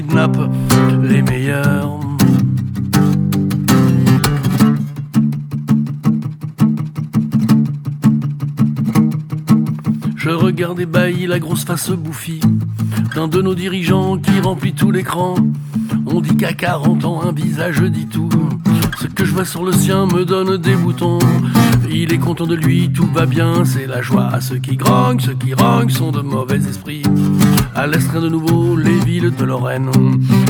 kidnappe les meilleurs. Je regarde ébahi la grosse face bouffie d'un de nos dirigeants qui remplit tout l'écran. On dit qu'à 40 ans un visage dit tout. Ce que je vois sur le sien me donne des boutons. Il est content de lui, tout va bien, c'est la joie. Ceux qui grognent sont de mauvais esprits. À l'est rien de nouveau, les villes de Lorraine